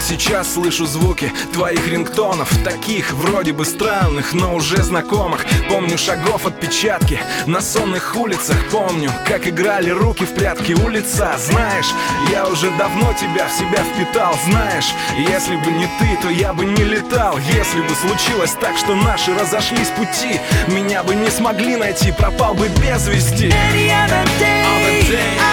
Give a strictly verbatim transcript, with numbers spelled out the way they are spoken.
сейчас слышу звуки твоих рингтонов, таких вроде бы странных, но уже знакомых. Помню шагов отпечатки на сонных улицах. Помню, как играли руки в прятки у лица. Знаешь, я уже давно тебя в себя впитал. Знаешь, если бы не ты, то я бы не летал. Если бы случилось так, что наши разошлись пути, меня бы не смогли найти, пропал бы без вести. Any other day,